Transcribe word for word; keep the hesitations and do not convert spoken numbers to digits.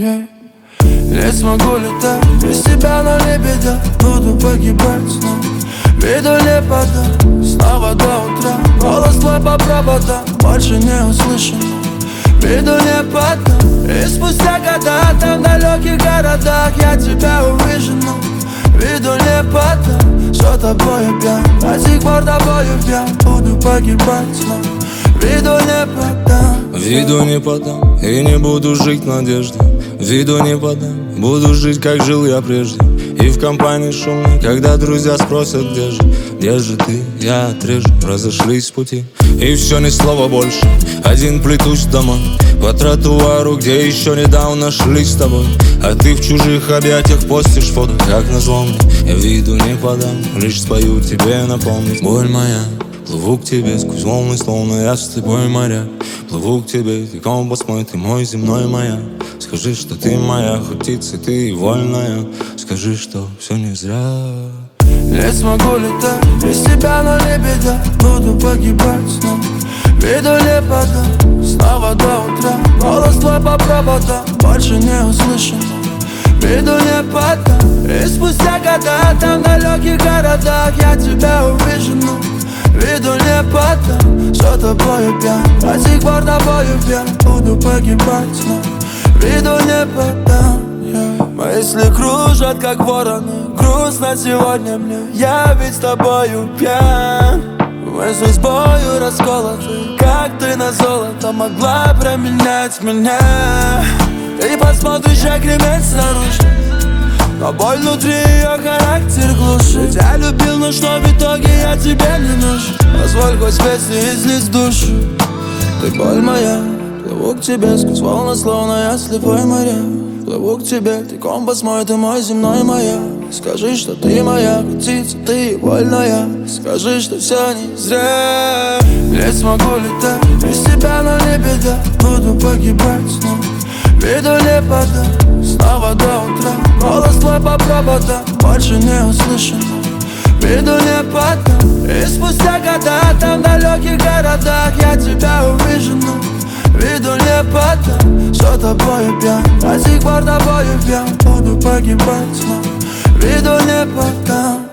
yeah. Не смогу летать без тебя, но не беда. Буду погибать снова, виду не подам. Снова до утра, голос твой по проводам. Больше не услышим, виду не подам. И спустя года там в далеких городах я тебя увижу, но виду не подам. Что тобою пьян, до сих пор тобою пьян. Буду погибать снова, виду не подам. Виду не подам и не буду жить в надежде. Виду не подам, буду жить, как жил я прежде. И в компании шумной, когда друзья спросят, где же, где же ты, я отрежу. Разошлись пути, и все, ни слова больше. Один плетусь домой, по тротуару, где еще недавно шли с тобой. А ты в чужих объятиях постишь фото, как назло мне. Я виду не подам, лишь спою тебе напомнить. Боль моя, плыву к тебе сквозь волны, словно я с тобой моря. Плыву к тебе, ты компас мой, ты мой земной маяк. Скажи, что ты моя, хоть птица, ты и вольная. Скажи, что все не зря. Не смогу летать без тебя, но не беда. Буду погибать снова, виду не подам. Снова до утра, голос твой по проводам. Больше не услышим, виду не подам. И спустя года там в далеких городах я тебя увижу, но виду не подам. Что тобою пьян, до сих пор тобою пьян. Буду погибать снова, виду не подам, yeah. Мысли кружат, как вороны. Грустно сегодня мне, я ведь с тобою пьян. Мысли с бою расколоты, как ты на золото могла променять меня. Ты посмотришь, как ремень снаружи, но боль внутри ее характер глушит. Я любил, но что в итоге я тебе не нужен. Позволь хоть песни излить душу. Ты боль моя, плыву к тебе сквозь волны, словно я слепой моря. Плыву к тебе, ты компас мой, ты мой земной маяк. Скажи, что ты моя птица, ты вольная. Скажи, что все не зря. Не смогу летать без тебя, но не беда. Буду погибать снова, виду не подам. Снова до утра, голос твой по проводам. Больше не услышим, виду не подам. И спустя года там в далеких городах я тебя увижу, но виду не подам. Что тобою пьян, до сих пор тобою пьян. Буду погибать снова, виду не подам.